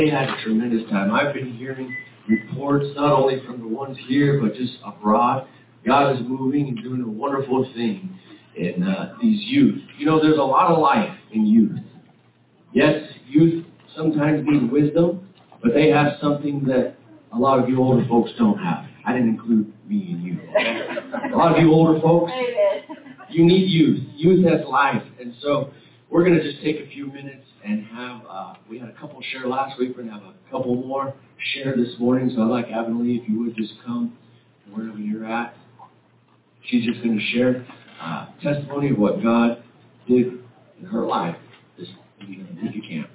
They had a tremendous time. I've been hearing reports not only from the ones here, but just abroad. God is moving and doing a wonderful thing in these youth. You know, there's a lot of life in youth. Yes, youth sometimes need wisdom, but they have something that a lot of you older folks don't have. I didn't include me and you. A lot of you older folks, you need youth. Youth has life. And so we're going to just take a few minutes and have, we had a couple share last week. We're going to have a couple more share this morning. So I'd like Avonlea, if you would just come wherever you're at. She's just going to share testimony of what God did in her life this if you can.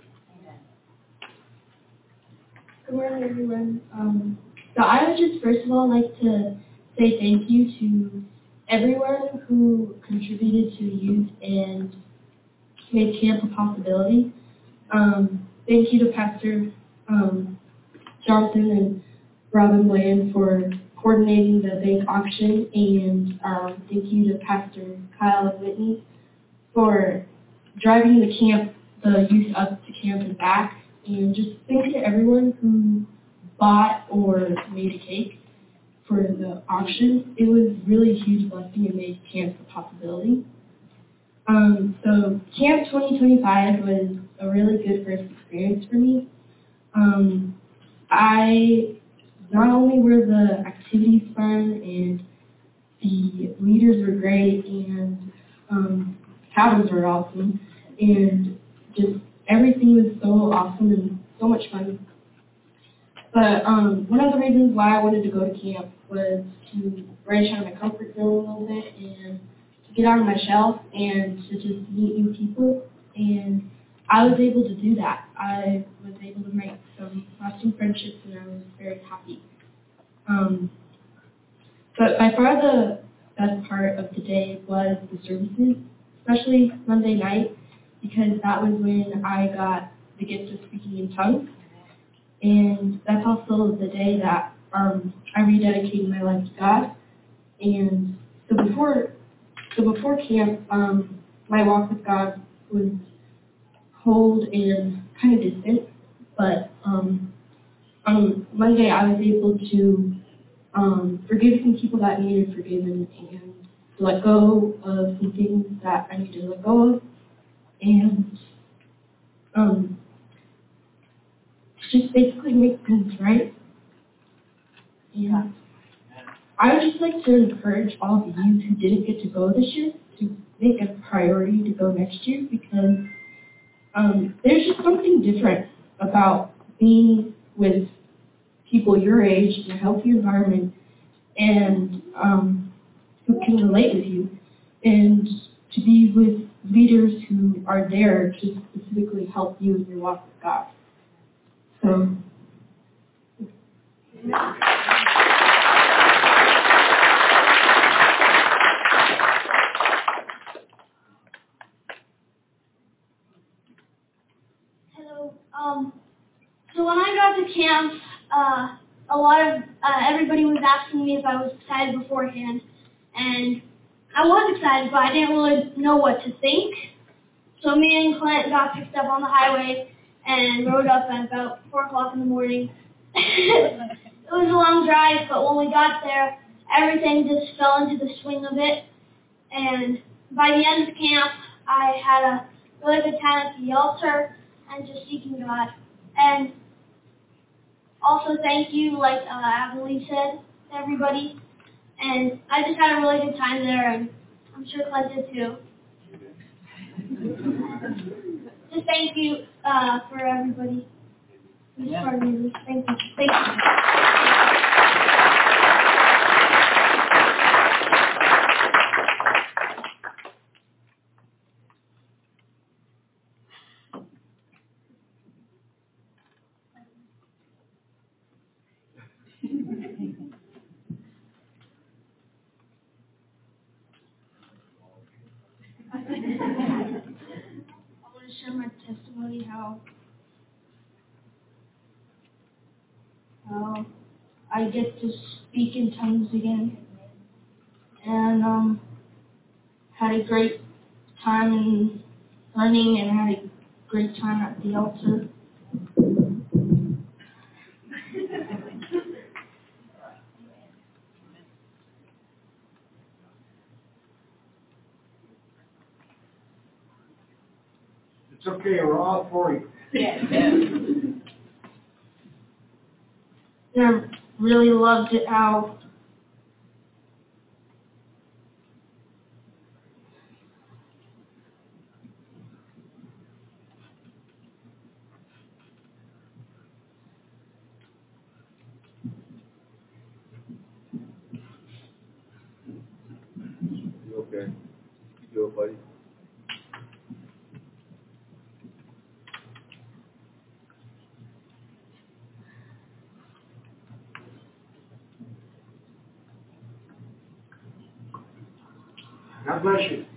Good morning, everyone. So I would just first of all like to say thank you to everyone who contributed to youth and made camp a possibility. Thank you to Pastor Johnson and Robin Bland for coordinating the bank auction, and thank you to Pastor Kyle Whitney for driving the youth up to camp and back, and just thank you to everyone who bought or made a cake for the auction. It was really a huge blessing and made camp a possibility. So Camp 2025 was a really good first experience for me. Not only were the activities fun and the leaders were great and cabins were awesome and just everything was so awesome and so much fun. But one of the reasons why I wanted to go to camp was to branch out of my comfort zone a little bit and to get out of my shell and to just meet new people. And I was able to do that. I was able to make some lasting friendships, and I was very happy. But by far the best part of the day was the services, especially Monday night, because that was when I got the gift of speaking in tongues. And that's also the day that I rededicated my life to God. And so before camp, my walk with God was cold and kind of distant. But on Monday, I was able to forgive some people that needed forgiven and to let go of some things that I needed to let go of. And just basically make things right. And I would just like to encourage all of you who didn't get to go this year to make a priority to go next year, because there's just something different about being with people your age in a healthy environment and who can relate with you, and to be with leaders who are there to specifically help you in your walk with God. So, Hello. So when I got to camp, everybody was asking me if I was excited beforehand, and I was excited, but I didn't really know what to think. So me and Clint got picked up on the highway and rode up at about 4 o'clock in the morning. It was a long drive, but when we got there, everything just fell into the swing of it. And by the end of camp, I had a really good time at the altar and just seeking God. And also thank you, like Avonlea said, to everybody. And I just had a really good time there, and I'm sure Clint did too. Just thank you for everybody. Thank you. Thank you. I want to share my testimony how I get to speak in tongues again, and had a great time in learning and had a great time at the altar. It's okay, we're all for you. And I really loved it how You okay? You good, buddy? God bless you.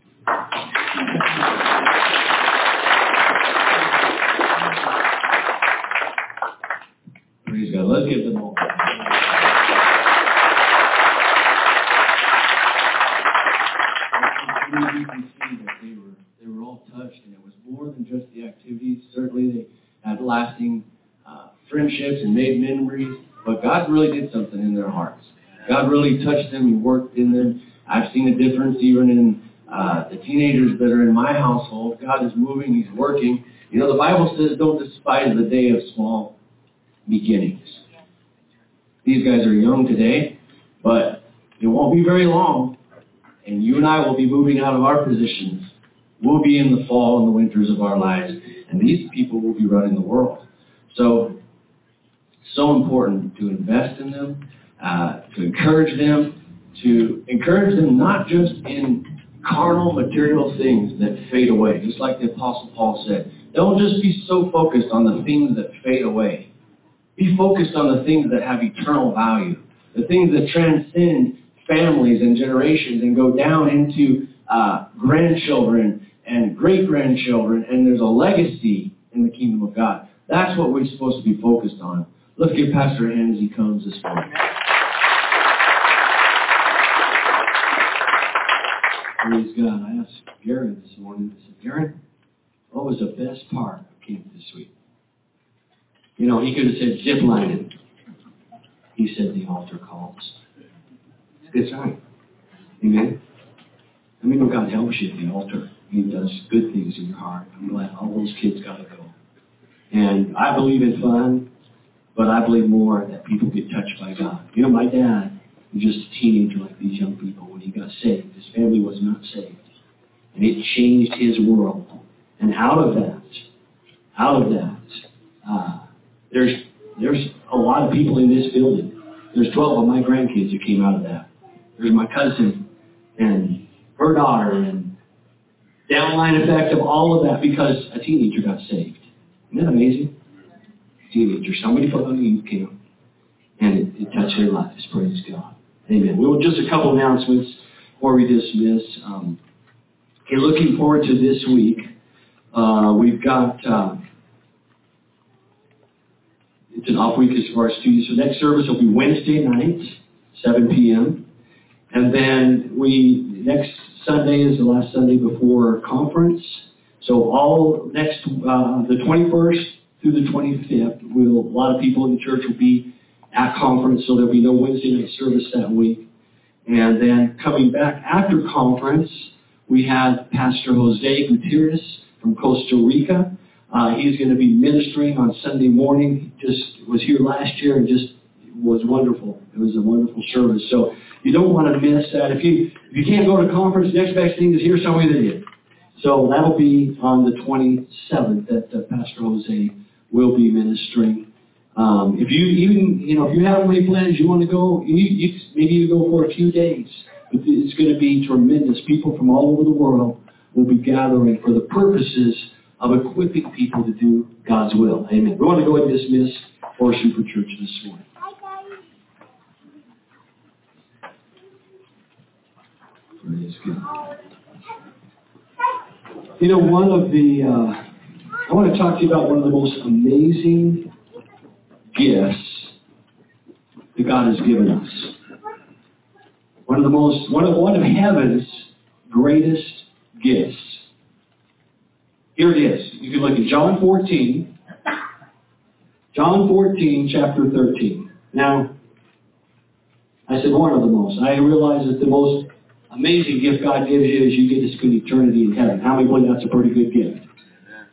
Praise God. Let's give them all. You can see that they were all touched, and it was more than just the activities. Certainly, they had lasting friendships and made memories. But God really did something in their hearts. God really touched them. He worked in them. I've seen a difference even in the teenagers that are in my household. God is moving. He's working. You know, the Bible says, "Don't despise the day of small beginnings." These guys are young today, but it won't be very long, and you and I will be moving out of our positions. We'll be in the fall and the winters of our lives, and these people will be running the world. So important to invest in them, to encourage them not just in carnal, material things that fade away, just like the Apostle Paul said. Don't just be so focused on the things that fade away. Be focused on the things that have eternal value, the things that transcend families and generations and go down into grandchildren and great-grandchildren, and there's a legacy in the kingdom of God. That's what we're supposed to be focused on. Let's give Pastor a hand as he comes this morning. Praise God. I asked Gary this morning, I said, Gary, what was the best part of camp this week? You know, he could have said zip lining. He said the altar calls. It's a good sign. Amen? I mean, when God helps you at the altar, He does good things in your heart. I'm glad all those kids got to go. And I believe in fun, but I believe more that people get touched by God. You know, my dad was just a teenager like these young people when he got saved. His family was not saved. And it changed his world. And out of that, there's a lot of people in this building. There's 12 of my grandkids that came out of that. There's my cousin and her daughter, and downline effect of all of that because a teenager got saved. Isn't that amazing? Teenager, somebody put on the youth camp, and it touched their lives. Praise God. Amen. Well, just a couple announcements before we dismiss. Okay, looking forward to this week. We've got, it's an off week as far as students. So next service will be Wednesday night, 7 p.m. And then next Sunday is the last Sunday before conference. So all next, the 21st through the 25th, a lot of people in the church will be at conference, so there'll be no Wednesday night service that week. And then coming back after conference, we have Pastor Jose Gutierrez from Costa Rica. He's going to be ministering on Sunday morning. He just was here last year and just was wonderful. It was a wonderful service. So you don't want to miss that. If you can't go to conference, the next best thing is hear somebody that did. So that'll be on the 27th that Pastor Jose will be ministering. If you have any plans, you want to go, maybe you go for a few days. But it's going to be tremendous. People from all over the world will be gathering for the purposes of equipping people to do God's will. Amen. We want to go ahead and dismiss for Super Church this morning. Praise God. You know, I want to talk to you about one of the most amazing gifts that God has given us. One of heaven's greatest gifts. Here it is. You can look at John 14, chapter 13. Now, I said one of the most. I realize that the most amazing gift God gives you is you get to spend eternity in heaven. How many believe that's a pretty good gift?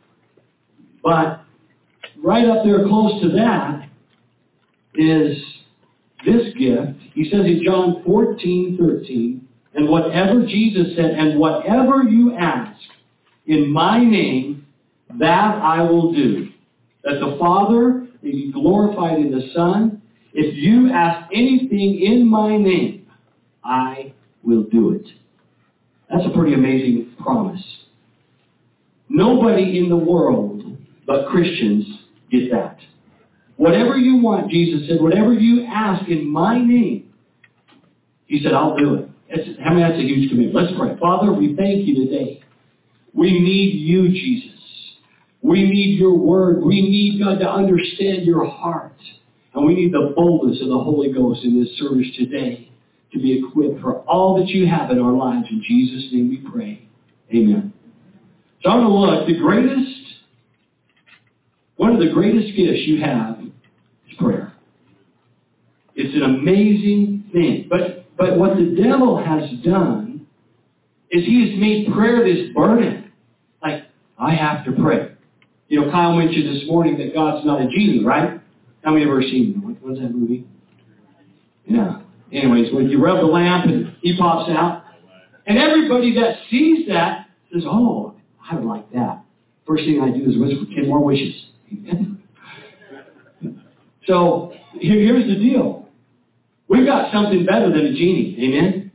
But right up there close to that is this gift. He says in John 14:13, and whatever Jesus said, and whatever you ask in my name, that I will do, that the Father may be glorified in the Son. If you ask anything in my name, I will do it. That's a pretty amazing promise. Nobody in the world but Christians get that. Whatever you want, Jesus said, whatever you ask in my name, he said, I'll do it. That's a huge commitment. Let's pray. Father, we thank you today. We need you, Jesus. We need your word. We need, God, to understand your heart. And we need the boldness of the Holy Ghost in this service today to be equipped for all that you have in our lives. In Jesus' name we pray. Amen. So I'm going to look. One of the greatest gifts you have is prayer. It's an amazing thing. But what the devil has done is he has made prayer this burden. Like, I have to pray. You know, Kyle mentioned this morning that God's not a genie, right? How many have ever seen it? What's that movie? Yeah. Anyways, when you rub the lamp and he pops out, and everybody that sees that says, oh, I would like that. First thing I do is wish for 10 more wishes. So here's the deal. We've got something better than a genie. Amen?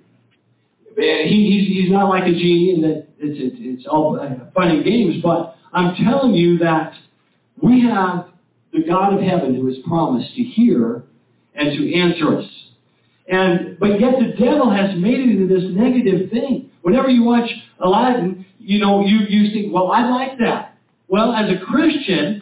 He's not like a genie in that it's all fun and games, but I'm telling you that we have the God of heaven who has promised to hear and to answer us. But yet the devil has made it into this negative thing. Whenever you watch Aladdin, you think, well, I like that. Well, as a Christian,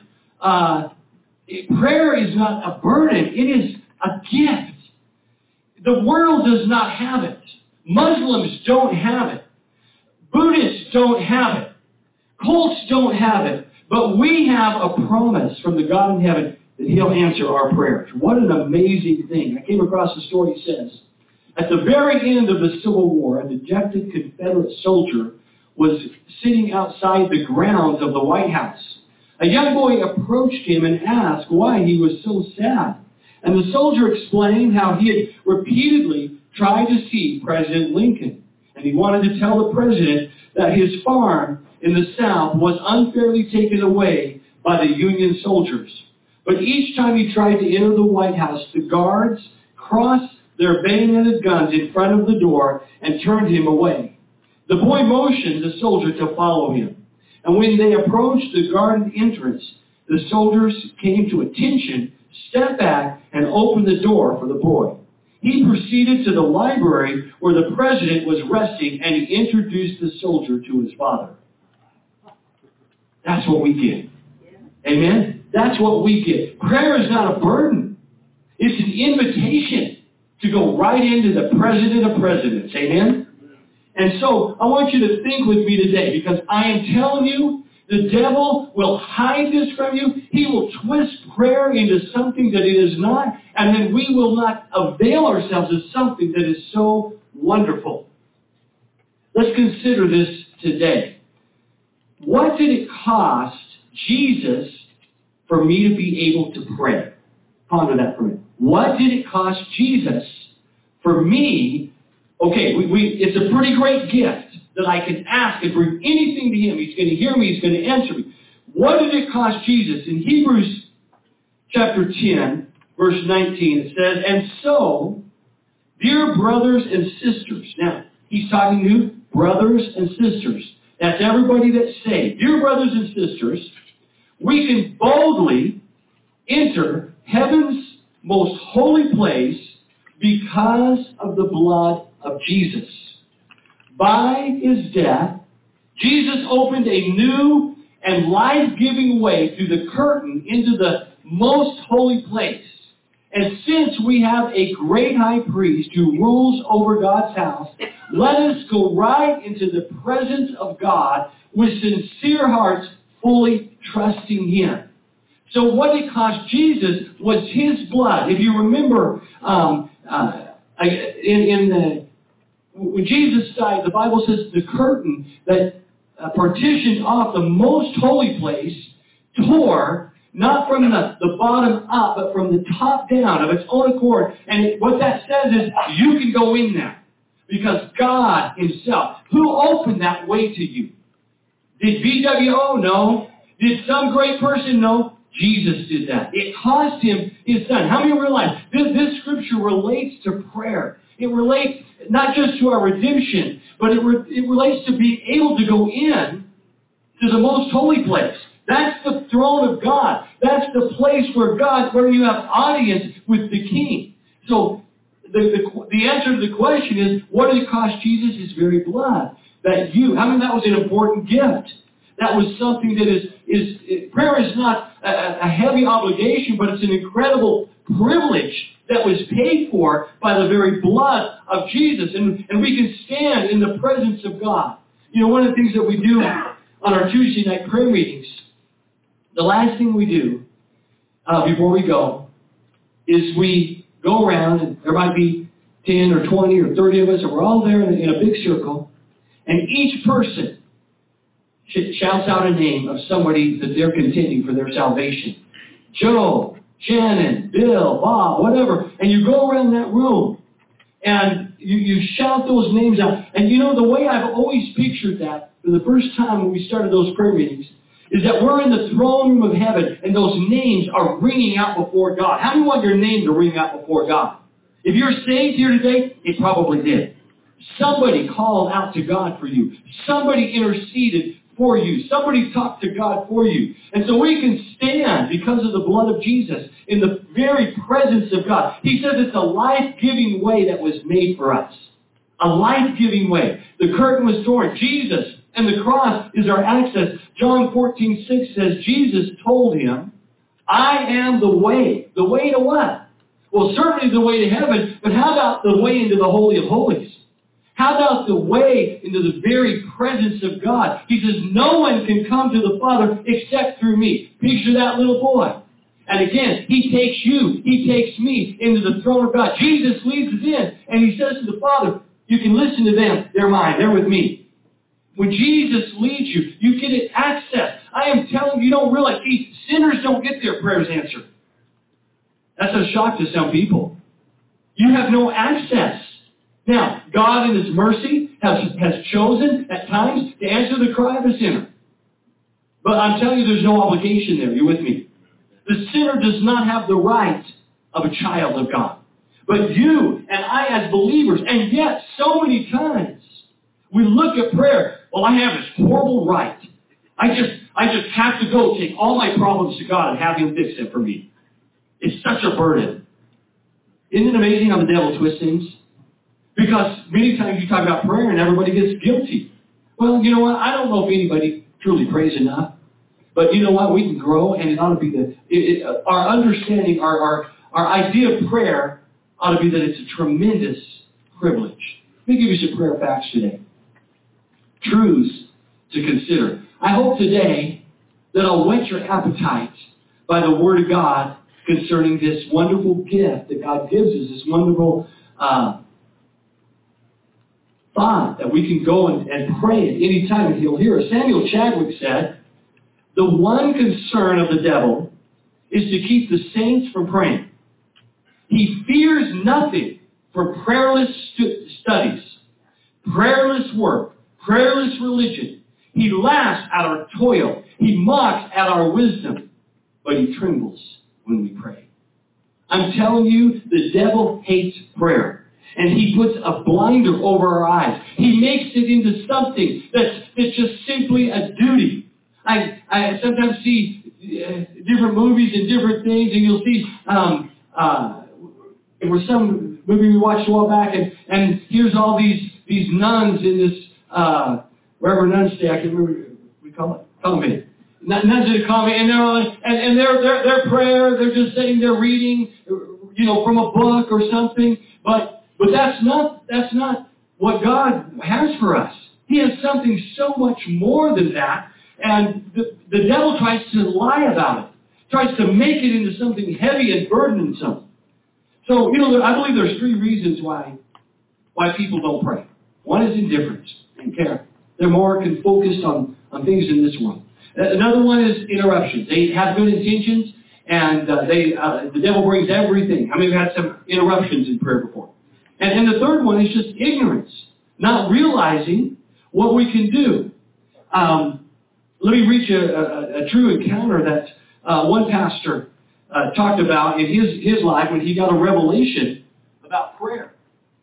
prayer is not a burden. It is a gift. The world does not have it. Muslims don't have it. Buddhists don't have it. Cults don't have it. But we have a promise from the God in heaven that he'll answer our prayers. What an amazing thing. I came across a story that says, at the very end of the Civil War, a dejected Confederate soldier was sitting outside the grounds of the White House. A young boy approached him and asked why he was so sad. And the soldier explained how he had repeatedly tried to see President Lincoln. And he wanted to tell the president that his farm in the South was unfairly taken away by the Union soldiers. But each time he tried to enter the White House, the guards crossed their bayoneted guns in front of the door and turned him away. The boy motioned the soldier to follow him. And when they approached the guarded entrance, the soldiers came to attention, stepped back, and opened the door for the boy. He proceeded to the library where the president was resting, and he introduced the soldier to his father. That's what we get. Amen? That's what we get. Prayer is not a burden. It's an invitation to go right into the president of presidents. Amen? And so I want you to think with me today, because I am telling you, the devil will hide this from you. He will twist prayer into something that it is not, and then we will not avail ourselves of something that is so wonderful. Let's consider this today. What did it cost Jesus for me to be able to pray? Ponder that for a minute. What did it cost Jesus for me? Okay, it's a pretty great gift that I can ask and bring anything to him. He's going to hear me. He's going to answer me. What did it cost Jesus? In Hebrews chapter 10, verse 19, it says, and so, dear brothers and sisters. Now, he's talking to brothers and sisters. That's everybody that's saved. Dear brothers and sisters, we can boldly enter heaven's most holy place because of the blood of Jesus. By his death, Jesus opened a new and life-giving way through the curtain into the most holy place. And since we have a great high priest who rules over God's house, let us go right into the presence of God with sincere hearts, fully trusting him. So what it cost Jesus was his blood. If you remember, when Jesus died, the Bible says the curtain that partitioned off the most holy place tore, not from the bottom up, but from the top down of its own accord. And what that says is, you can go in there. Because God Himself, who opened that way to you? Did VWO? No. Did some great person? No. Jesus did that. It cost Him His Son. How many realize this scripture relates to prayer? It relates not just to our redemption, but it relates to being able to go in to the most holy place. That's the throne of God. That's the place where you have audience with the King. So the answer to the question is, what did it cost Jesus? His very blood. That was an important gift. That was something that prayer is not a heavy obligation, but it's an incredible privilege that was paid for by the very blood of Jesus. And we can stand in the presence of God. One of the things that we do on our Tuesday night prayer meetings, the last thing we do before we go is we go around, and there might be 10 or 20 or 30 of us, and we're all there in a big circle, and each person shouts out a name of somebody that they're contending for their salvation. Joe, Shannon, Bill, Bob, whatever. And you go around that room and you shout those names out. And the way I've always pictured that, for the first time when we started those prayer meetings, is that we're in the throne room of heaven and those names are ringing out before God. How many want your name to ring out before God? If you're saved here today, it probably did. Somebody called out to God for you. Somebody interceded for you. Somebody talked to God for you. And so we can stand, because of the blood of Jesus, in the very presence of God. He says it's a life-giving way that was made for us. A life-giving way. The curtain was torn. Jesus and the cross is our access. John 14:6 says, Jesus told him, I am the way. The way to what? Well, certainly the way to heaven, but how about the way into the Holy of Holies? How about the way into the very presence of God? He says, no one can come to the Father except through me. Picture that little boy. And again, He takes you, He takes me into the throne of God. Jesus leads us in, and He says to the Father, you can listen to them. They're mine. They're with me. When Jesus leads you, you get access. I am telling you, you don't realize. See, sinners don't get their prayers answered. That's a shock to some people. You have no access. Now, God in His mercy has chosen at times to answer the cry of a sinner. But I'm telling you, there's no obligation there. You with me? The sinner does not have the right of a child of God. But you and I as believers, and yet so many times, we look at prayer, well, I have this horrible right. I just have to go take all my problems to God and have Him fix it for me. It's such a burden. Isn't it amazing how the devil twists things? Because many times you talk about prayer and everybody gets guilty. Well, you know what? I don't know if anybody truly prays enough. But you know what? We can grow, and it ought to be our understanding, our idea of prayer ought to be that it's a tremendous privilege. Let me give you some prayer facts today. Truths to consider. I hope today that I'll whet your appetite by the Word of God concerning this wonderful gift that God gives us, this wonderful thought that we can go and pray at any time and He'll hear us. Samuel Chadwick said, the one concern of the devil is to keep the saints from praying. He fears nothing from prayerless studies, prayerless work, prayerless religion. He laughs at our toil. He mocks at our wisdom. But he trembles when we pray. I'm telling you, the devil hates prayer. And he puts a blinder over our eyes. He makes it into something that's just simply a duty. I sometimes see different movies and different things, and you'll see there was some movie we watched a while back, and here's all these nuns in this wherever nuns stay. I can't remember what we call it. Convent. Nuns in a convent, and their prayer, they're just sitting there reading, from a book or something. But that's not what God has for us. He has something so much more than that. And the devil tries to lie about it. Tries to make it into something heavy and burdensome. So, I believe there's 3 reasons why people don't pray. One is indifference and care. They're more focused on things in this world. Another one is interruptions. They have good intentions, and the devil brings everything. How many have had some interruptions in prayer before? And the third one is just ignorance, not realizing what we can do. Let me read you a true encounter that one pastor talked about in his life when he got a revelation about prayer.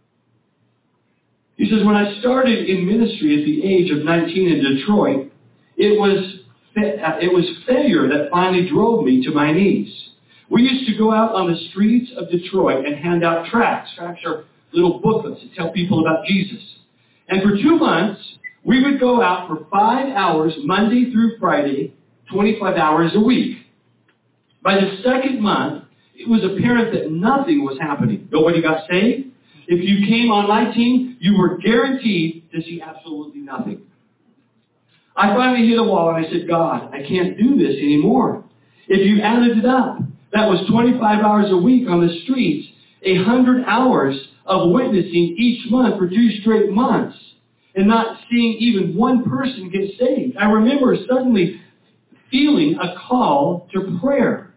He says, when I started in ministry at the age of 19 in Detroit, it was failure that finally drove me to my knees. We used to go out on the streets of Detroit and hand out tracts. Tracts are little booklets that tell people about Jesus. And for 2 months, we would go out for 5 hours, Monday through Friday, 25 hours a week. By the second month, it was apparent that nothing was happening. Nobody got saved. If you came on my team, you were guaranteed to see absolutely nothing. I finally hit a wall and I said, God, I can't do this anymore. If you added it up, that was 25 hours a week on the streets, 100 hours of witnessing each month for 2 straight months, and not seeing even one person get saved. I remember suddenly feeling a call to prayer.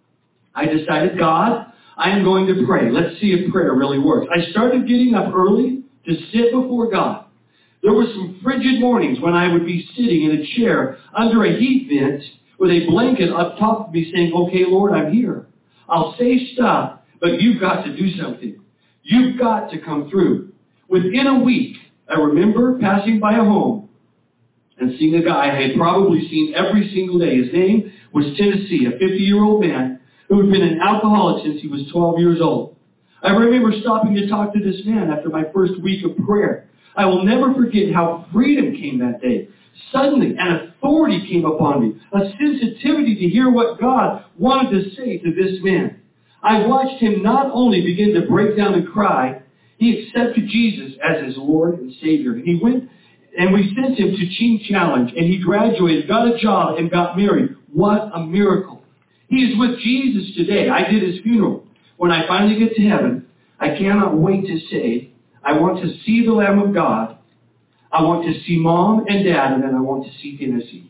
I decided, God, I am going to pray. Let's see if prayer really works. I started getting up early to sit before God. There were some frigid mornings when I would be sitting in a chair under a heat vent with a blanket up top of me saying, okay, Lord, I'm here. I'll say stuff, but you've got to do something. You've got to come through. Within a week, I remember passing by a home and seeing a guy I had probably seen every single day. His name was Tennessee, a 50-year-old man who had been an alcoholic since he was 12 years old. I remember stopping to talk to this man after my first week of prayer. I will never forget how freedom came that day. Suddenly, an authority came upon me, a sensitivity to hear what God wanted to say to this man. I watched him not only begin to break down and cry, he accepted Jesus as his Lord and Savior. He went and we sent him to Teen Challenge, and he graduated, got a job, and got married. What a miracle. He is with Jesus today. I did his funeral. When I finally get to heaven, I cannot wait to say, I want to see the Lamb of God. I want to see Mom and Dad, and then I want to see Tennessee.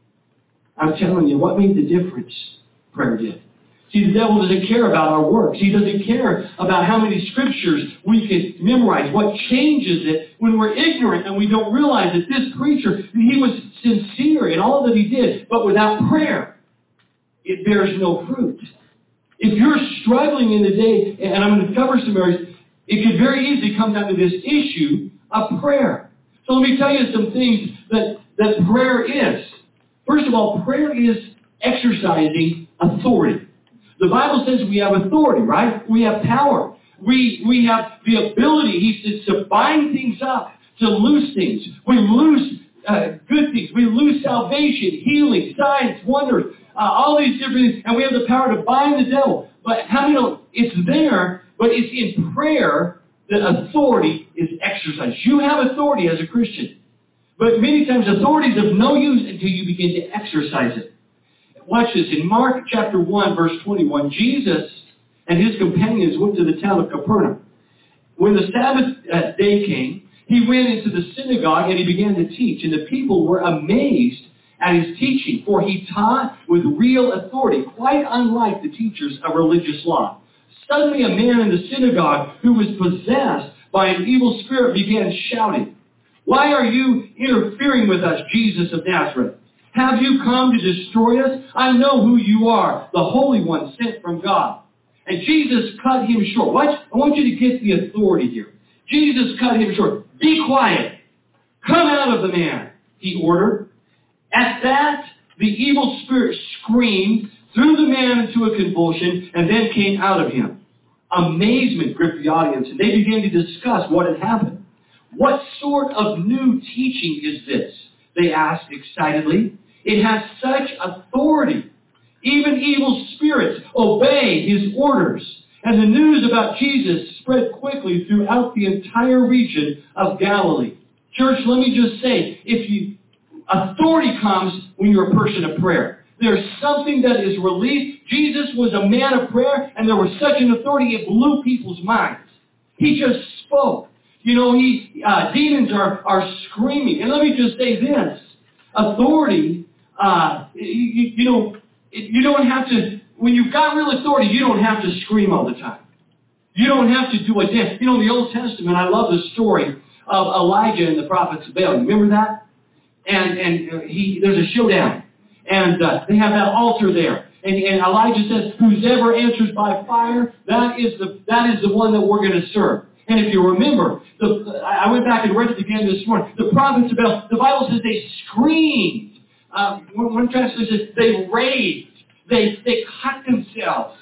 I'm telling you, what made the difference? Prayer did. See, the devil doesn't care about our works. He doesn't care about how many scriptures we can memorize. What changes it when we're ignorant and we don't realize that this preacher, he was sincere in all that he did, but without prayer, it bears no fruit. If you're struggling in the day, and I'm going to cover some areas, it could very easily come down to this issue of prayer. So let me tell you some things that prayer is. First of all, prayer is exercising authority. The Bible says we have authority, right? We have power. We have the ability, he says, to bind things up, to loose things. We loose good things. We lose salvation, healing, signs, wonders, all these different things. And we have the power to bind the devil. But how many know it's there, but it's in prayer that authority is exercised. You have authority as a Christian. But many times authority is of no use until you begin to exercise it. Watch this. In Mark chapter 1, verse 21, Jesus and his companions went to the town of Capernaum. When the Sabbath day came, he went into the synagogue and he began to teach. And the people were amazed at his teaching, for he taught with real authority, quite unlike the teachers of religious law. Suddenly a man in the synagogue who was possessed by an evil spirit began shouting, "Why are you interfering with us, Jesus of Nazareth? Have you come to destroy us? I know who you are, the Holy One sent from God." And Jesus cut him short. Watch, I want you to get the authority here. Jesus cut him short. "Be quiet. Come out of the man," he ordered. At that, the evil spirit screamed, threw the man into a convulsion, and then came out of him. Amazement gripped the audience, and they began to discuss what had happened. "What sort of new teaching is this?" they asked excitedly. "It has such authority. Even evil spirits obey his orders." And the news about Jesus spread quickly throughout the entire region of Galilee. Church, let me just say, authority comes when you're a person of prayer. There's something that is released. Jesus was a man of prayer, and there was such an authority, it blew people's minds. He just spoke. You know, demons are screaming. And let me just say this. Authority You don't have to, when you've got real authority, you don't have to scream all the time. You don't have to do a dance. In the Old Testament, I love the story of Elijah and the prophets of Baal. You remember that? And there's a showdown. And they have that altar there. And Elijah says, whoever answers by fire, that is the one that we're going to serve. And if you remember, I went back and read it again this morning. The prophets of Baal, the Bible says they screamed. One translation says they raved. They cut themselves.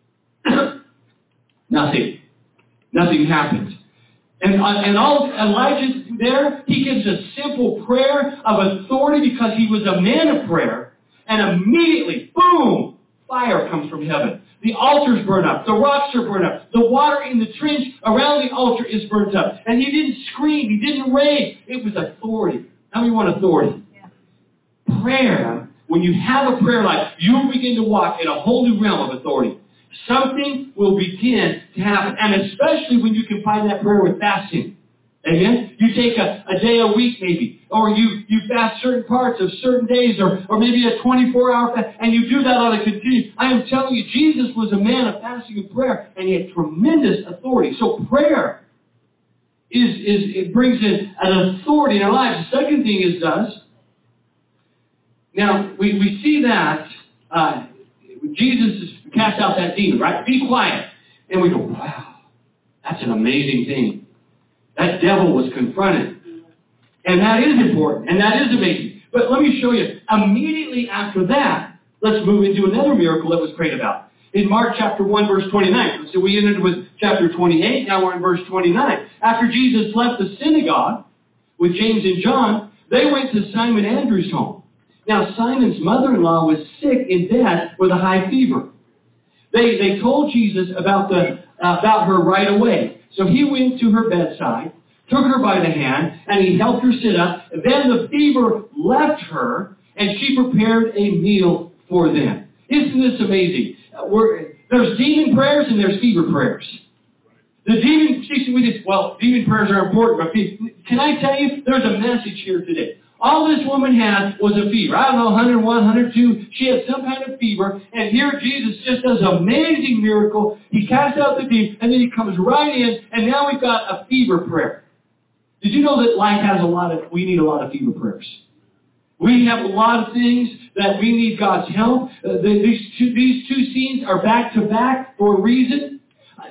Nothing happened. And all Elijah's there, he gives a simple prayer of authority because he was a man of prayer. And immediately, boom, fire comes from heaven. The altars burn up. The rocks are burned up. The water in the trench around the altar is burnt up. And he didn't scream. He didn't rave. It was authority. How many want authority? Yeah. Prayer, when you have a prayer life, you will begin to walk in a whole new realm of authority. Something will begin to happen. And especially when you combine that prayer with fasting. Amen? You take a day a week maybe. Or you fast certain parts of certain days. Or maybe a 24-hour fast. And you do that on a continuous. I am telling you, Jesus was a man of fasting and prayer. And he had tremendous authority. So prayer it brings in an authority in our lives. The second thing it does. Now, we see that Jesus cast out that demon, right? Be quiet. And we go, wow, that's an amazing thing. That devil was confronted. And that is important. And that is amazing. But let me show you. Immediately after that, let's move into another miracle that was prayed about. In Mark chapter 1, verse 29. So we ended with chapter 28. Now we're in verse 29. After Jesus left the synagogue with James and John, they went to Simon Andrew's home. Now Simon's mother-in-law was sick in bed with a high fever. They told Jesus about her right away. So he went to her bedside, took her by the hand, and he helped her sit up. Then the fever left her, and she prepared a meal for them. Isn't this amazing? There's demon prayers and there's fever prayers. Demon prayers are important, but can I tell you, there's a message here today. All this woman had was a fever. I don't know, 101, 102. She had some kind of fever. And here Jesus just does an amazing miracle. He casts out the demon, and then he comes right in, and now we've got a fever prayer. Did you know that life has we need a lot of fever prayers? We have a lot of things that we need God's help. These two scenes are back to back for a reason.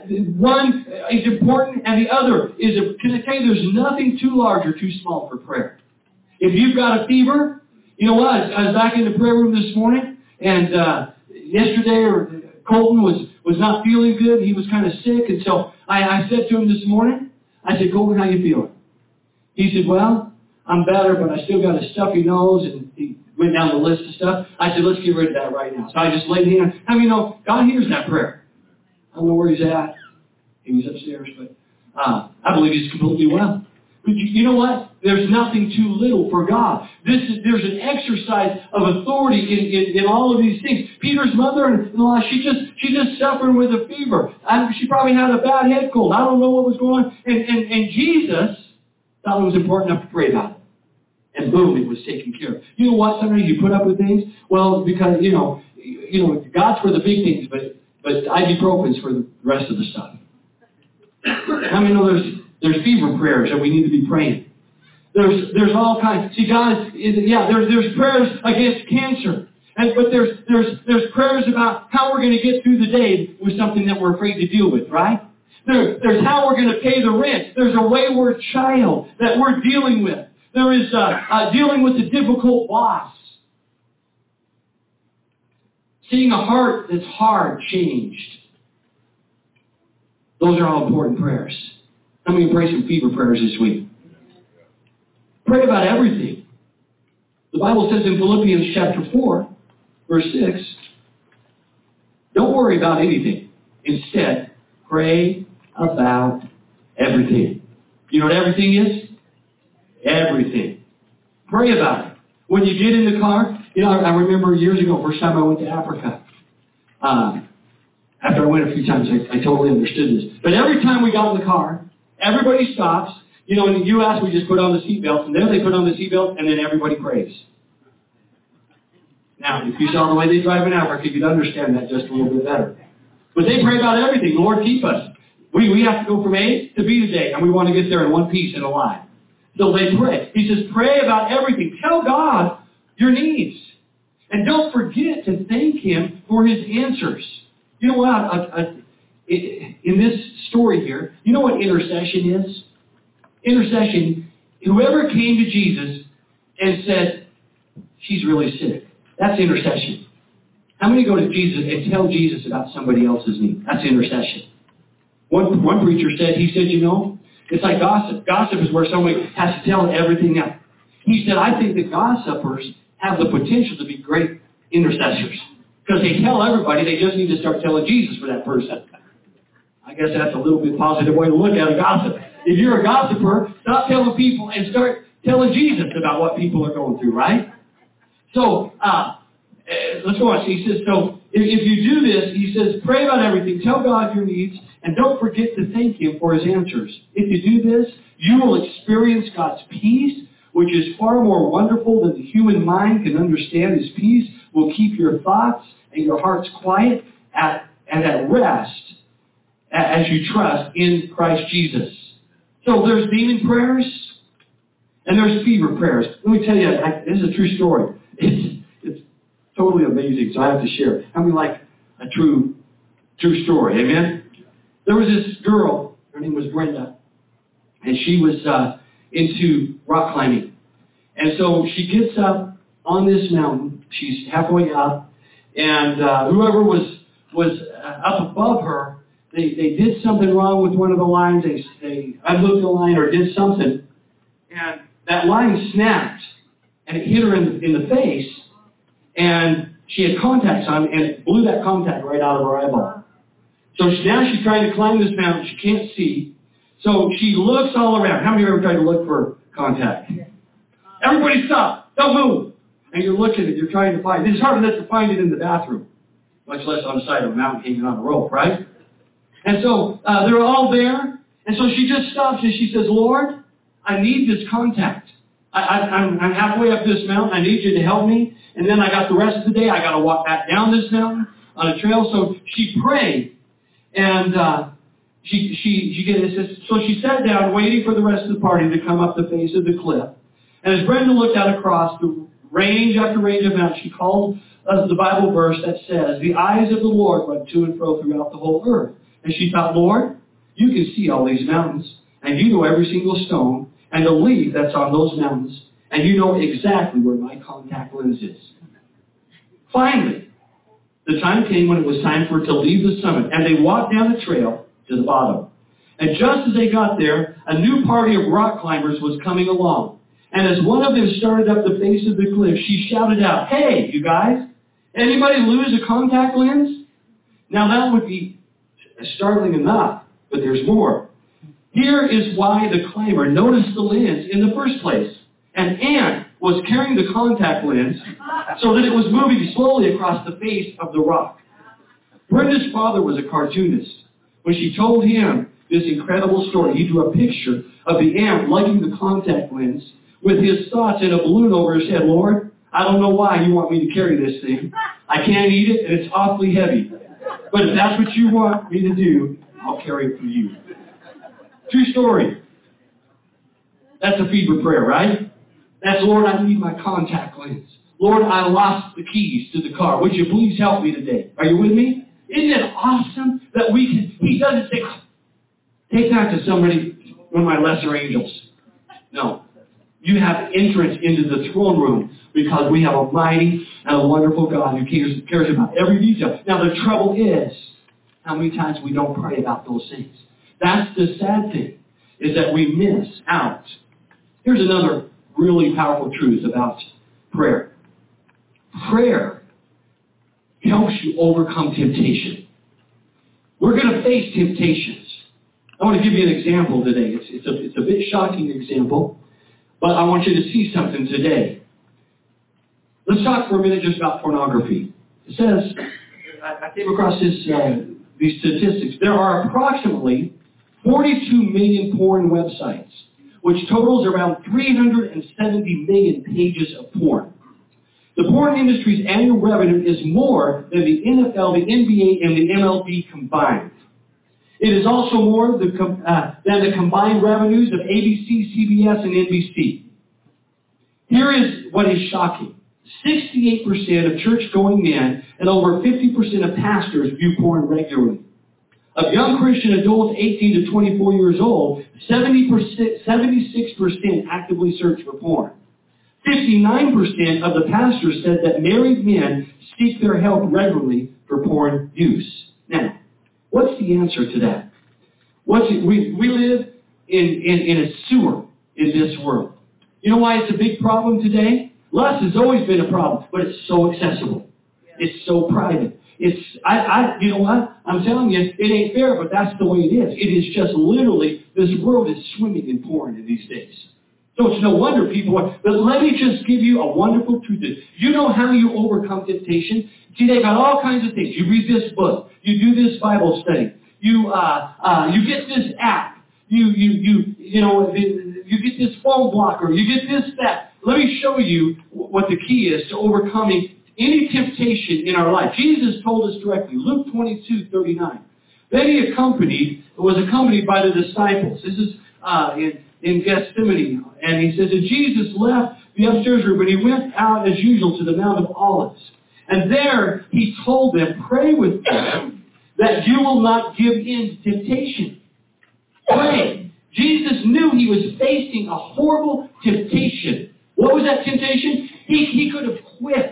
One is important, and the other is, can I tell you, there's nothing too large or too small for prayer. If you've got a fever, you know what? I was back in the prayer room this morning, and yesterday Colton was not feeling good. He was kind of sick, and so I said to him this morning, I said, Colton, how you feeling? He said, well, I'm better, but I still got a stuffy nose, and he went down the list of stuff. I said, let's get rid of that right now. So I just laid hands. How many know God hears that prayer? I don't know where he's at. He was upstairs, but I believe he's completely well. But you know what? There's nothing too little for God. There's an exercise of authority in all of these things. Peter's mother-in-law, she just suffering with a fever. She probably had a bad head cold. I don't know what was going on. And Jesus thought it was important enough to pray about it. And boom, it was taken care of. You know what? Sometimes you put up with things. Well, because you know, God's for the big things, but ibuprofen's for the rest of the stuff. How many know there's fever prayers that we need to be praying? There's all kinds. See, there's prayers against cancer. But there's prayers about how we're going to get through the day with something that we're afraid to deal with, right? There's how we're going to pay the rent. There's a wayward child that we're dealing with. There is dealing with a difficult boss. Seeing a heart that's hard changed. Those are all important prayers. I'm going to pray some fever prayers this week. Pray about everything. The Bible says in Philippians chapter 4, verse 6, don't worry about anything. Instead, pray about everything. You know what everything is? Everything. Pray about it. When you get in the car, I remember years ago, first time I went to Africa. After I went a few times, I totally understood this. But every time we got in the car, everybody stops. In the U.S., we just put on the seatbelt, and there they put on the seatbelt, and then everybody prays. Now, if you saw the way they drive in Africa, you'd understand that just a little bit better. But they pray about everything. Lord, keep us. We have to go from A to B today, and we want to get there in one piece and alive. So they pray. He says, pray about everything. Tell God your needs. And don't forget to thank Him for His answers. You know what? In this story here, you know what intercession is? Intercession, whoever came to Jesus and said, she's really sick. That's intercession. How many go to Jesus and tell Jesus about somebody else's need? That's intercession. One preacher said, you know, it's like gossip. Gossip is where somebody has to tell everything else. He said, I think that gossipers have the potential to be great intercessors. Because they tell everybody, they just need to start telling Jesus for that person. I guess that's a little bit positive way to look at a gossip. If you're a gossiper, stop telling people and start telling Jesus about what people are going through, right? So, let's go on. He says, so if you do this, he says, pray about everything, tell God your needs, and don't forget to thank Him for His answers. If you do this, you will experience God's peace, which is far more wonderful than the human mind can understand. His peace will keep your thoughts and your hearts quiet and at rest as you trust in Christ Jesus. So there's demon prayers and there's fever prayers. Let me tell you, this is a true story. It's totally amazing, so I have to share. How many like a true story? Amen? There was this girl, her name was Brenda, and she was into rock climbing. And so she gets up on this mountain. She's halfway up, and whoever was up above her, they did something wrong with one of the lines. They unhooked the line or did something, and that line snapped, and it hit her in the face, and she had contacts on, and it blew that contact right out of her eyeball. So now she's trying to climb this mountain. She can't see. So she looks all around. How many of you ever tried to look for contact? Everybody stop. Don't move. And you're looking and you're trying to find it. It's hard enough to find it in the bathroom, much less on the side of a mountain hanging on a rope, right? And so they're all there. And so she just stops and she says, Lord, I need this contact. I'm halfway up this mountain. I need you to help me. And then I got the rest of the day. I got to walk back down this mountain on a trail. So she prayed. And so she sat down waiting for the rest of the party to come up the face of the cliff. And as Brenda looked out across the range after range of mountains, she called the Bible verse that says, the eyes of the Lord run to and fro throughout the whole earth. And she thought, Lord, you can see all these mountains, and you know every single stone and the leaf that's on those mountains, and you know exactly where my contact lens is. Finally, the time came when it was time for her to leave the summit, and they walked down the trail to the bottom. And just as they got there, a new party of rock climbers was coming along. And as one of them started up the face of the cliff, she shouted out, hey, you guys, anybody lose a contact lens? Now that would be startling enough, but there's more. Here is why the climber noticed the lens in the first place. An ant was carrying the contact lens so that it was moving slowly across the face of the rock. Brenda's father was a cartoonist. When she told him this incredible story, he drew a picture of the ant lugging the contact lens with his thoughts in a balloon over his head. Lord, I don't know why you want me to carry this thing. I can't eat it, and it's awfully heavy. But if that's what you want me to do, I'll carry it for you. True story. That's a fever prayer, right? That's, Lord, I need my contact lens. Lord, I lost the keys to the car. Would you please help me today? Are you with me? Isn't it awesome that we can, he doesn't say, take that to somebody, one of my lesser angels. No. You have entrance into the throne room because we have a mighty and a wonderful God who cares about every detail. Now, the trouble is how many times we don't pray about those things. That's the sad thing, is that we miss out. Here's another really powerful truth about prayer. Prayer helps you overcome temptation. We're going to face temptations. I want to give you an example today. It's a bit shocking example, but I want you to see something today. Let's talk for a minute just about pornography. It says, I came across these statistics. There are approximately 42 million porn websites, which totals around 370 million pages of porn. The porn industry's annual revenue is more than the NFL, the NBA, and the MLB combined. It is also more than the combined revenues of ABC, CBS, and NBC. Here is what is shocking. 68% of church-going men and over 50% of pastors view porn regularly. Of young Christian adults 18 to 24 years old, 76% actively search for porn. 59% of the pastors said that married men seek their help regularly for porn use. Now, what's the answer to that? We live in a sewer in this world. You know why it's a big problem today? Lust has always been a problem, but it's so accessible. It's so private. You know what? I'm telling you, it ain't fair, but that's the way it is. It is just literally, this world is swimming in porn in these days. So it's no wonder people are, but let me just give you a wonderful truth. You know how you overcome temptation? See, they got all kinds of things. You read this book. You do this Bible study. You get this app. You get this phone blocker. You get this, that. Let me show you what the key is to overcoming any temptation in our life. Jesus told us directly, Luke 22:39. Then he was accompanied by the disciples. This is in Gethsemane. And he says that Jesus left the upstairs room and he went out as usual to the Mount of Olives. And there he told them, pray with them that you will not give in to temptation. Pray. Jesus knew he was facing a horrible temptation. What was that temptation? He could have quit.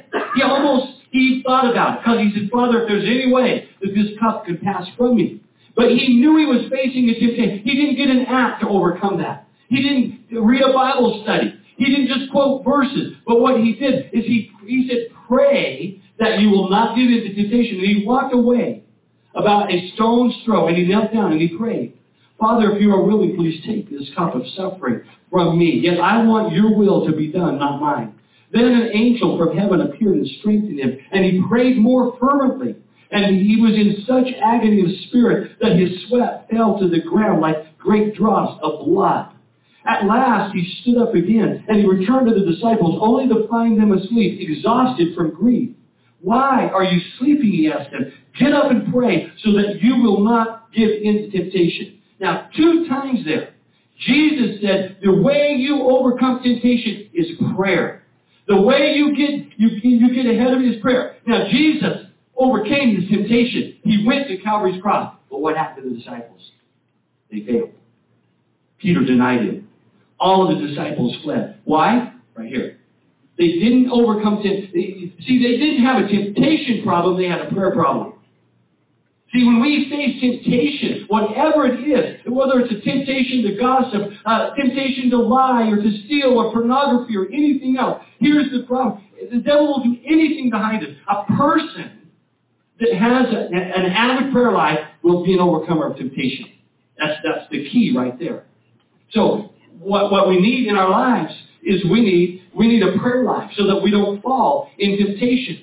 He thought about it because he said, Father, if there's any way that this cup could pass from me. But he knew he was facing a temptation. He didn't get an app to overcome that. He didn't read a Bible study. He didn't just quote verses. But what he did is he said, pray that you will not give in to temptation. And he walked away about a stone's throw, and he knelt down and he prayed. Father, if you are willing, please take this cup of suffering from me. Yet I want your will to be done, not mine. Then an angel from heaven appeared and strengthened him, and he prayed more fervently. And he was in such agony of spirit that his sweat fell to the ground like great drops of blood. At last he stood up again, and he returned to the disciples, only to find them asleep, exhausted from grief. Why are you sleeping, he asked them. Get up and pray so that you will not give in to temptation. Now, 2 times there, Jesus said the way you overcome temptation is prayer. The way you get ahead of it is prayer. Now, Jesus overcame this temptation. He went to Calvary's cross. But what happened to the disciples? They failed. Peter denied him. All of the disciples fled. Why? Right here. They didn't overcome temptation. See, they didn't have a temptation problem. They had a prayer problem. See, when we face temptation, whatever it is, whether it's a temptation to gossip, temptation to lie or to steal or pornography or anything else, here's the problem. The devil will do anything behind it. A person that has an avid prayer life will be an overcomer of temptation. That's the key right there. So what we need in our lives is we need a prayer life so that we don't fall in temptation.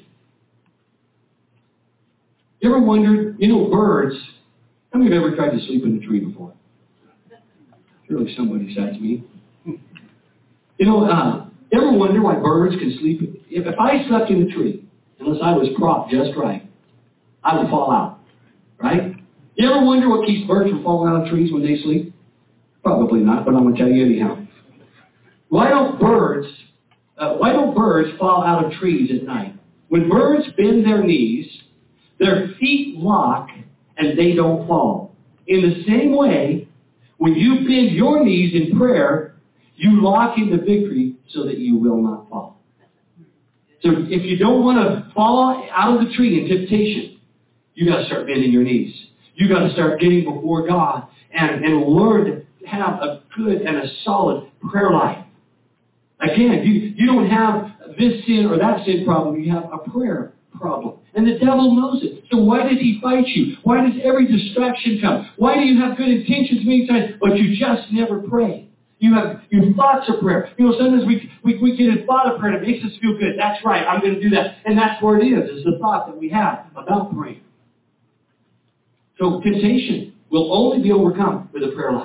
You ever wondered, birds, how many have ever tried to sleep in a tree before? Surely somebody besides me. You ever wonder why birds can sleep? If I slept in a tree, unless I was propped just right, I would fall out, right? You ever wonder what keeps birds from falling out of trees when they sleep? Probably not, but I'm going to tell you anyhow. Why don't birds fall out of trees at night? When birds bend their knees, their feet lock and they don't fall. In the same way, when you bend your knees in prayer, you lock into victory so that you will not fall. So if you don't want to fall out of the tree in temptation, you got to start bending your knees. You got to start getting before God and learn to have a good and a solid prayer life. Again, you don't have this sin or that sin problem. You have a prayer problem. And the devil knows it. So why does he fight you? Why does every distraction come? Why do you have good intentions many times, but you just never pray? You have your thoughts of prayer. Sometimes we get a thought of prayer that makes us feel good. That's right, I'm going to do that. And that's where it is the thought that we have about praying. So temptation will only be overcome with a prayer life.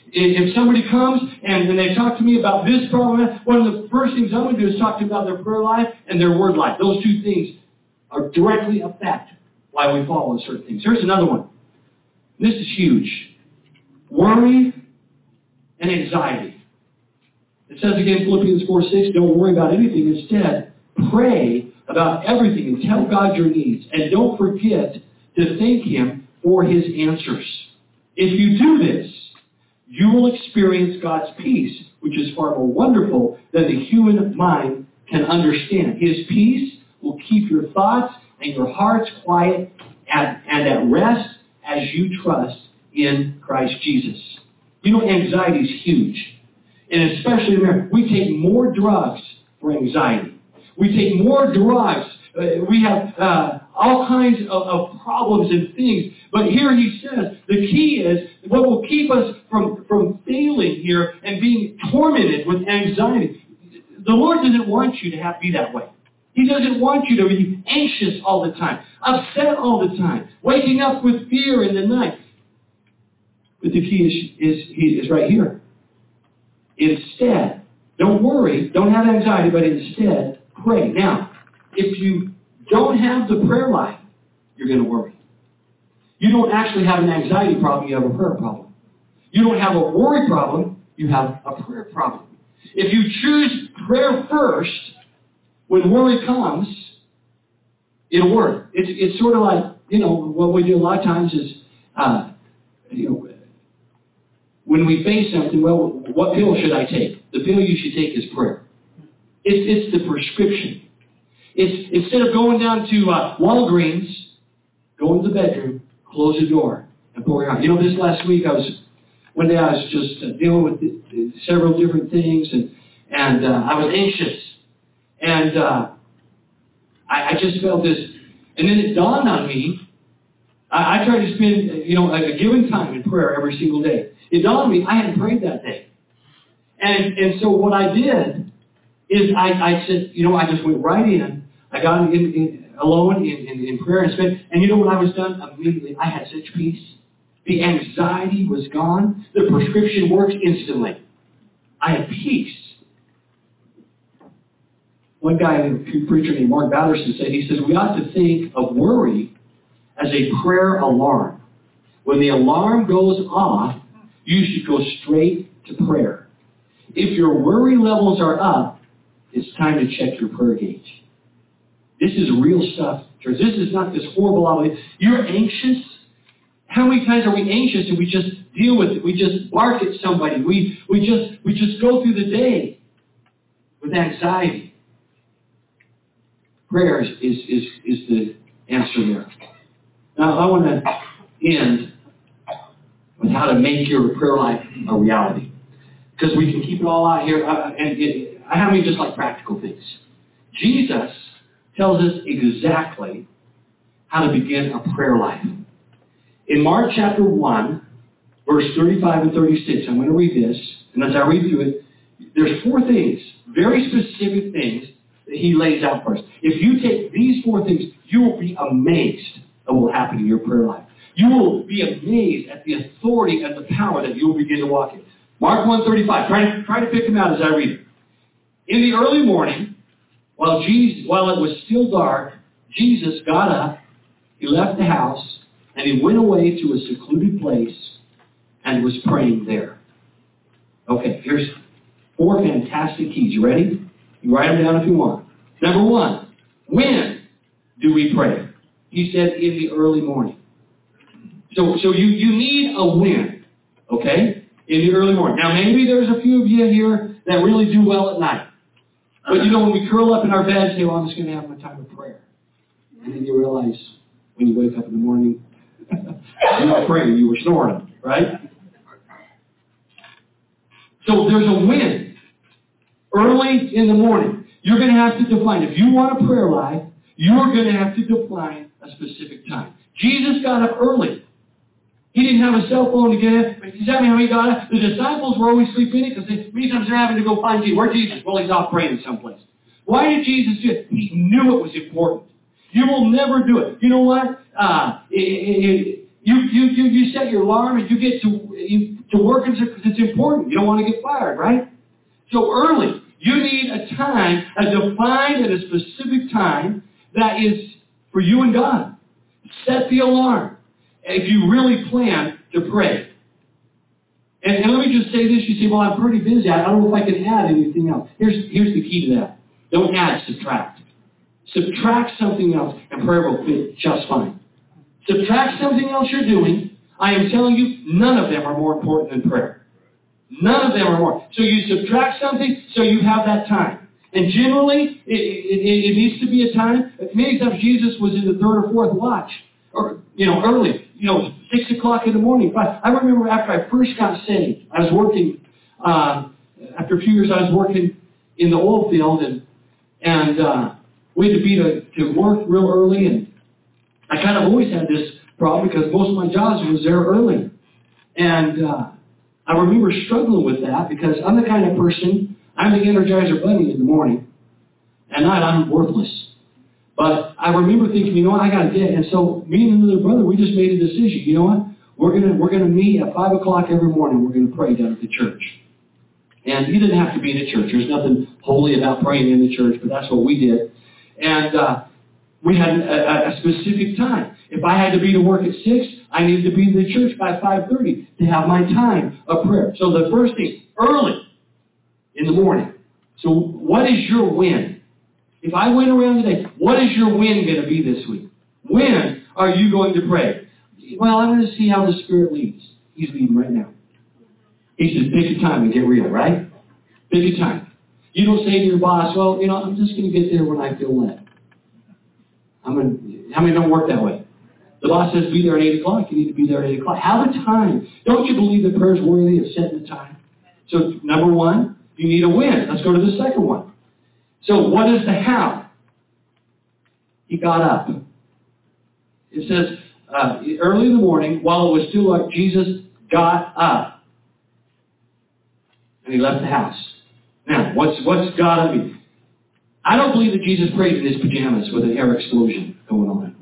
if somebody comes and they talk to me about this problem, one of the first things I'm going to do is talk to them about their prayer life and their word life. Those two things are directly affect why we follow certain things. Here's another one. This is huge. Worry and anxiety. It says again, Philippians 4:6, don't worry about anything. Instead, pray about everything and tell God your needs. And don't forget to thank Him for His answers. If you do this, you will experience God's peace, which is far more wonderful than the human mind can understand. His peace will keep your thoughts and your hearts quiet and at rest as you trust in Christ Jesus. You know, anxiety is huge. And especially in America, we take more drugs for anxiety. We take more drugs. We have all kinds of problems and things. But here he says, the key is, what will keep us from failing here and being tormented with anxiety. The Lord doesn't want you to be that way. He doesn't want you to be anxious all the time, upset all the time, waking up with fear in the night. But the key is right here. Instead, don't worry, don't have anxiety, but instead, pray. Now, if you don't have the prayer life, you're going to worry. You don't actually have an anxiety problem, you have a prayer problem. You don't have a worry problem, you have a prayer problem. If you choose prayer first, when worry comes, it'll work. It's sort of like, what we do a lot of times is, when we face something, well, what pill should I take? The pill you should take is prayer. It's the prescription. It's instead of going down to Walgreens, go into the bedroom, close the door, and pour your heart. This last week, one day I was just dealing with several different things, and I was anxious. And I just felt this, and then it dawned on me. I try to spend, a given time in prayer every single day. It dawned on me I hadn't prayed that day. And so what I did is I said, I just went right in. I got alone in prayer and spent, and you know what I was done? Immediately, I had such peace. The anxiety was gone. The prescription worked instantly. I had peace. One guy, a preacher named Mark Batterson said, he says, we ought to think of worry as a prayer alarm. When the alarm goes off, you should go straight to prayer. If your worry levels are up, it's time to check your prayer gauge. This is real stuff, church. This is not this horrible obligation. You're anxious. How many times are we anxious and we just deal with it? We just bark at somebody. We just go through the day with anxiety. Prayer is the answer there. Now, I want to end with how to make your prayer life a reality. Because we can keep it all out here. I have just like practical things. Jesus tells us exactly how to begin a prayer life. In Mark chapter 1, verse 35 and 36, I'm going to read this. And as I read through it, there's 4 things, very specific things, that he lays out for us. If you take these 4 things, you will be amazed at what will happen in your prayer life. You will be amazed at the authority and the power that you will begin to walk in. Mark 1:35. Try to pick them out as I read it. In the early morning, while it was still dark, Jesus got up, he left the house, and he went away to a secluded place and was praying there. Okay, here's 4 fantastic keys. You ready? You write them down if you want. Number 1, when do we pray? He said in the early morning. So you need a when, okay? In the early morning. Now maybe there's a few of you here that really do well at night. But when we curl up in our bed and say, well, I'm just going to have my time of prayer. And then you realize when you wake up in the morning, you were praying, you were snoring, right? So there's a when. Early in the morning. You're going to have to define. If you want a prayer life, you're going to have to define a specific time. Jesus got up early. He didn't have a cell phone to get up. You tell me how he got up? The disciples were always sleeping in it because many times they're having to go find Jesus. Where's Jesus? Well, he's off praying someplace. Why did Jesus do it? He knew it was important. You will never do it. You know what? You set your alarm and you get to work because it's important. You don't want to get fired, right? So early, you need a time, a defined and a specific time that is for you and God. Set the alarm if you really plan to pray. And let me just say this. You say, well, I'm pretty busy. I don't know if I can add anything else. Here's the key to that. Don't add, subtract. Subtract something else, and prayer will fit just fine. Subtract something else you're doing. I am telling you, none of them are more important than prayer. None of them are more. So you subtract something so you have that time. And generally, it needs to be a time. Many times Jesus was in the third or fourth watch, or early, 6 o'clock in the morning. But I remember after I first got saved, I was working. After a few years, I was working in the oil field, and we had to be to work real early, and I kind of always had this problem because most of my jobs was there early. And I remember struggling with that because I'm the kind of person, I'm the Energizer Bunny in the morning. At night, I'm worthless. But I remember thinking, I got to get it. And so me and another brother, we just made a decision. You know what? We're gonna meet at 5 o'clock every morning. We're going to pray down at the church. And you didn't have to be in the church. There's nothing holy about praying in the church, but that's what we did. And we had a specific time. If I had to be to work at 6, I needed to be in the church by 5:30 to have my time of prayer. So the first thing, early in the morning. So what is your win? If I went around today, what is your win going to be this week? When are you going to pray? Well, I'm going to see how the Spirit leads. He's leading right now. He says, pick a time and get real, right? Pick a time. You don't say to your boss, well, I'm just going to get there when I feel led. How many don't work that way? The boss says, be there at 8 o'clock. You need to be there at 8 o'clock. Have a time. Don't you believe that prayer is worthy of setting the time? So, number one, you need a win. Let's go to the second one. So, what is the how? He got up. It says, early in the morning, while it was still dark, Jesus got up. And he left the house. Now, what's got up mean? I don't believe that Jesus prayed in his pajamas with an air explosion going on.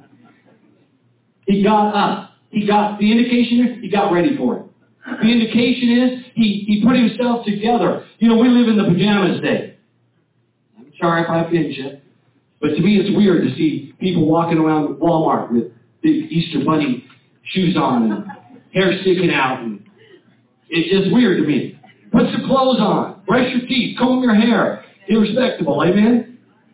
He got up. The indication is he got ready for it. The indication is he put himself together. We live in the pajamas day. I'm sorry if I offend you, but to me it's weird to see people walking around Walmart with big Easter Bunny shoes on and hair sticking out. And it's just weird to me. Put some clothes on. Brush your teeth. Comb your hair. Be respectable. Amen?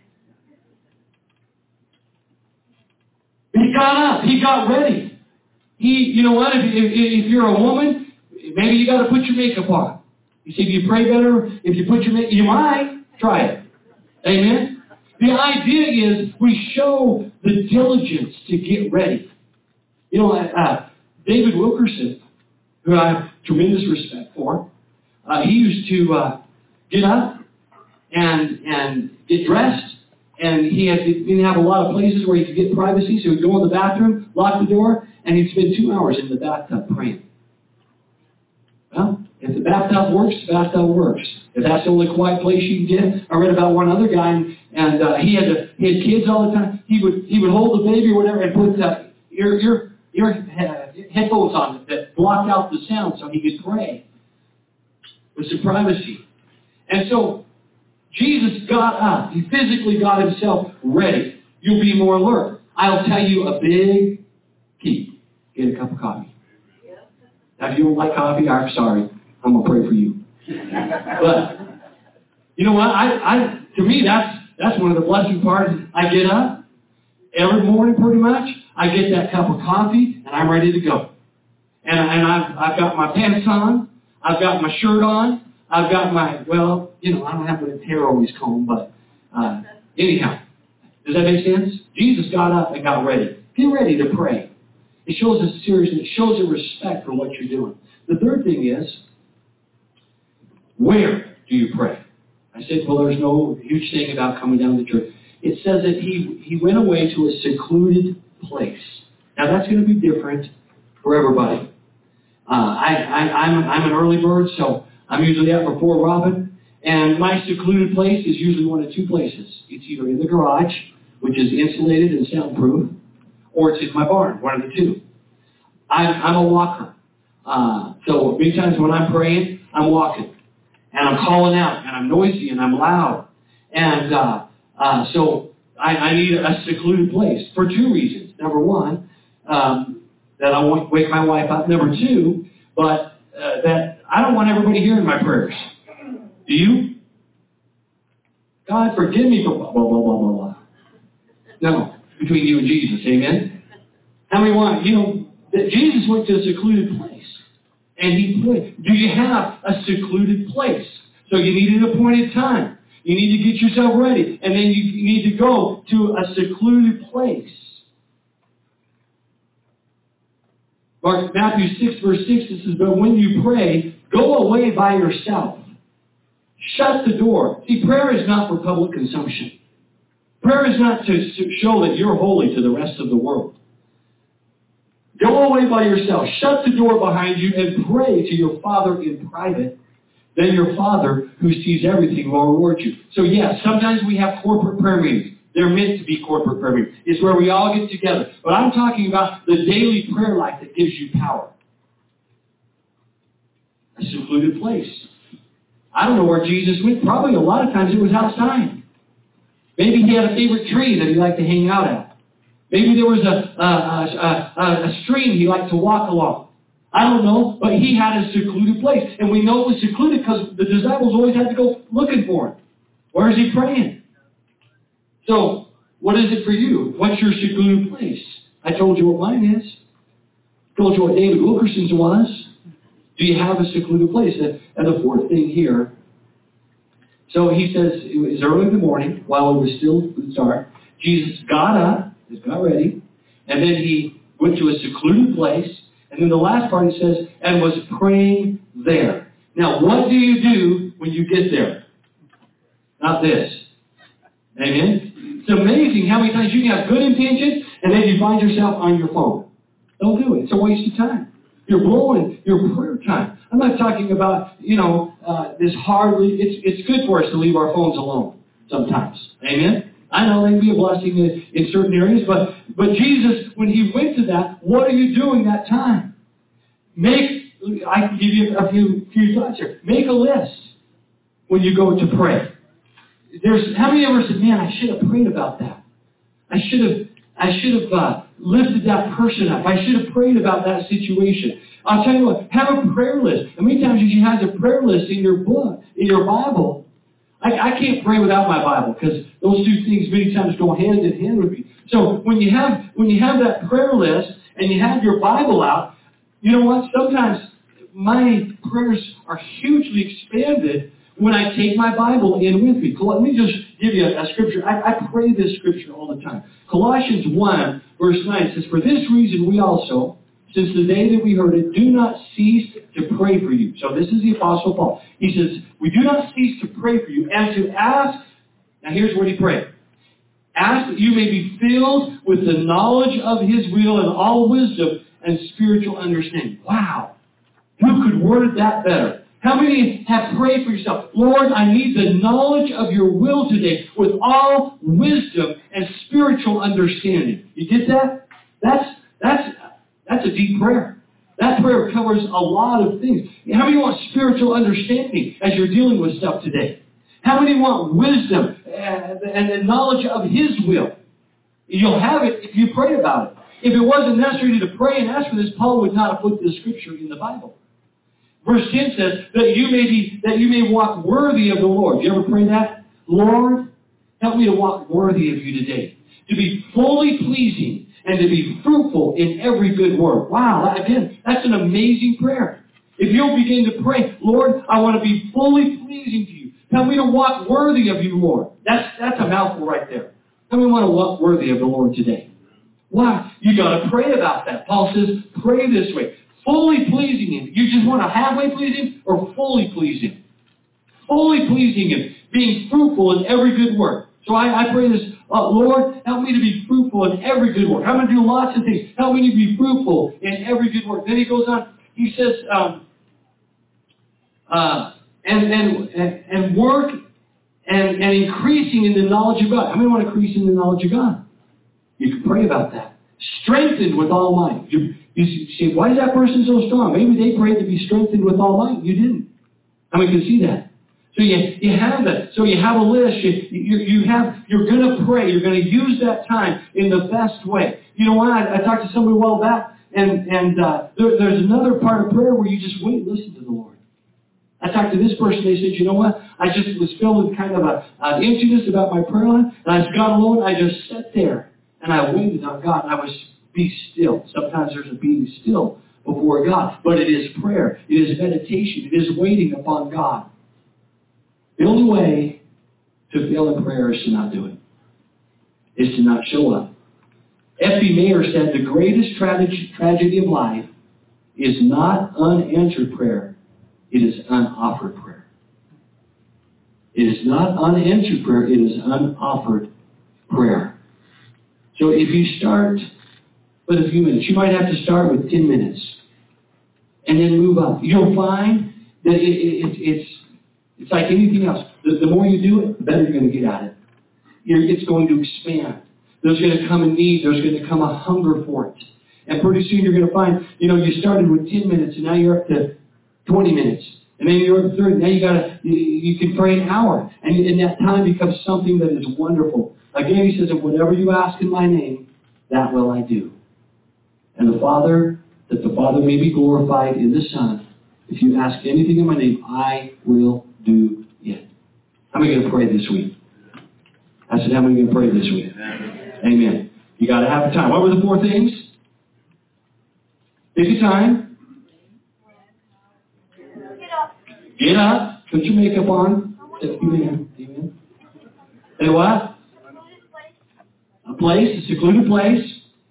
He got up. He got ready. You know what? If you're a woman, maybe you got to put your makeup on. You see, do you pray better if you put your makeup? You might. Try it. Amen? The idea is we show the diligence to get ready. David Wilkerson, who I have tremendous respect for, he used to get up and get dressed, and he didn't have a lot of places where he could get privacy, so he'd go in the bathroom, lock the door, and he'd spend 2 hours in the bathtub praying. Well, if the bathtub works, the bathtub works. If that's the only quiet place you can get, I read about one other guy, and he had kids all the time. He would hold the baby or whatever and put ear headphones on that blocked out the sound so he could pray with some privacy. And so Jesus got up. He physically got himself ready. You'll be more alert. I'll tell you a big key. Get a cup of coffee. Now, if you don't like coffee, I'm sorry. I'm going to pray for you. But, you know what? To me, that's one of the blessing parts. I get up every morning pretty much. I get that cup of coffee, and I'm ready to go. And I've got my pants on. I've got my shirt on. I've got my, I don't have my hair always combed, but anyhow. Does that make sense? Jesus got up and got ready. Get ready to pray. It shows a seriousness. It shows a respect for what you're doing. The third thing is, where do you pray? I said, well, there's no huge thing about coming down to church. It says that he went away to a secluded place. Now, that's going to be different for everybody. I'm an early bird, so I'm usually up before Robin. And my secluded place is usually one of two places. It's either in the garage, which is insulated and soundproof, or it's in my barn, one of the two. I'm a walker. So many times when I'm praying, I'm walking. And I'm calling out, and I'm noisy, and I'm loud. And so I need a secluded place for two reasons. Number one, that I won't wake my wife up. Number two, but that I don't want everybody hearing my prayers. Do you? God, forgive me for blah, blah, blah, blah, blah, blah. No, between you and Jesus, amen? How many want, that Jesus went to a secluded place, and he prayed. Do you have a secluded place? So you need an appointed time. You need to get yourself ready, and then you need to go to a secluded place. Matthew 6, verse 6, it says, but when you pray, go away by yourself. Shut the door. See, prayer is not for public consumption. Prayer is not to show that you're holy to the rest of the world. Go away by yourself. Shut the door behind you and pray to your Father in private. Then your Father, who sees everything, will reward you. So yes, sometimes we have corporate prayer meetings. They're meant to be corporate prayer meetings. It's where we all get together. But I'm talking about the daily prayer life that gives you power. A secluded place. I don't know where Jesus went. Probably a lot of times it was outside. Maybe he had a favorite tree that he liked to hang out at. Maybe there was a stream he liked to walk along. I don't know, but he had a secluded place. And we know it was secluded because the disciples always had to go looking for him. Where is he praying? So, what is it for you? What's your secluded place? I told you what mine is. I told you what David Wilkerson's was. Do you have a secluded place? And the fourth thing here, so he says, it was early in the morning, while it was still dark, Jesus got up, got ready, and then he went to a secluded place, and then the last part he says, and was praying there. Now, what do you do when you get there? Not this. Amen? It's amazing how many times you can have good intentions, and then you find yourself on your phone. Don't do it. It's a waste of time. You're blowing your prayer time. I'm not talking about, this hardly, it's good for us to leave our phones alone sometimes. Amen? I know they can be a blessing in certain areas, but Jesus, when he went to that, what are you doing that time? I can give you a few thoughts here. Make a list when you go to pray. How many ever said, man, I should have prayed about that. I should have lifted that person up. I should have prayed about that situation. I'll tell you what, have a prayer list. How many times did you have a prayer list in your book, in your Bible? I can't pray without my Bible because those two things many times go hand in hand with me. So when you have that prayer list and you have your Bible out, you know what? Sometimes my prayers are hugely expanded when I take my Bible in with me. Let me just give you a scripture. I pray this scripture all the time. Colossians 1, verse 9 says, for this reason we also, since the day that we heard it, do not cease to pray for you. So this is the Apostle Paul. He says, we do not cease to pray for you and to ask, now here's what he prayed. Ask that you may be filled with the knowledge of his will and all wisdom and spiritual understanding. Wow. Who could word that better? How many have prayed for yourself? Lord, I need the knowledge of your will today with all wisdom and spiritual understanding. You get that? That's a deep prayer. That prayer covers a lot of things. How many want spiritual understanding as you're dealing with stuff today? How many want wisdom and the knowledge of his will? You'll have it if you pray about it. If it wasn't necessary to pray and ask for this, Paul would not have put this scripture in the Bible. Verse 10 says that you may walk worthy of the Lord. You ever pray that? Lord, help me to walk worthy of you today. To be fully pleasing and to be fruitful in every good work. Wow, again, that's an amazing prayer. If you'll begin to pray, Lord, I want to be fully pleasing to you. Help me to walk worthy of you, Lord. That's a mouthful right there. How many want to walk worthy of the Lord today? Why? You got to pray about that. Paul says, pray this way. Fully pleasing him. You just want to halfway please him or fully please him? Fully pleasing him. Being fruitful in every good work. So I pray this, Lord, help me to be fruitful in every good work. I'm going to do lots of things. Help me to be fruitful in every good work. Then he goes on, he says, and work and increasing in the knowledge of God. How many want to increase in the knowledge of God? You can pray about that. Strengthened with all might. You say, why is that person so strong? Maybe they prayed to be strengthened with all might. You didn't. And we can see that. So you have that. So you have a list. You're going to pray. You're going to use that time in the best way. You know what? I talked to somebody a while back, and there's another part of prayer where you just wait and listen to the Lord. I talked to this person. They said, you know what? I just was filled with kind of an emptiness about my prayer life, and I just got alone. I just sat there, and I waited on God. And I was be still. Sometimes there's a being still before God, but it is prayer. It is meditation. It is waiting upon God. The only way to fail in prayer is to not do it. Is to not show up. F.B. Mayer said the greatest tragedy of life is not unanswered prayer. It is unoffered prayer. It is not unanswered prayer. It is unoffered prayer. So if you start with a few minutes, you might have to start with 10 minutes and then move up. You'll find that it's like anything else. The more you do it, the better you're going to get at it. It's going to expand. There's going to come a need. There's going to come a hunger for it. And pretty soon you're going to find, you started with 10 minutes and now you're up to 20 minutes. And then you're up to 30. Now you can pray an hour. And that time becomes something that is wonderful. Again, he says, whatever you ask in my name, that will I do. And that the Father may be glorified in the Son. If you ask anything in my name, I will do it. How am I going to pray this week? I said, how am I going to pray this week? Amen. You got to have a time. What were the 4 things? Pick a time. Get up. Put your makeup on. Amen. Amen. And what? A place, a secluded place.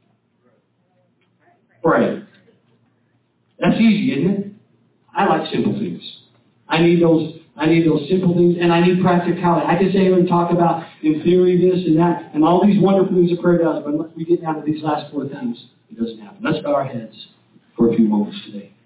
Pray. That's easy, isn't it? I like simple things. I need those simple things, and I need practicality. I can sit here and talk about, in theory, this and that, and all these wonderful things that prayer does, but unless we get down to these last 4 things, it doesn't happen. Let's bow our heads for a few moments today.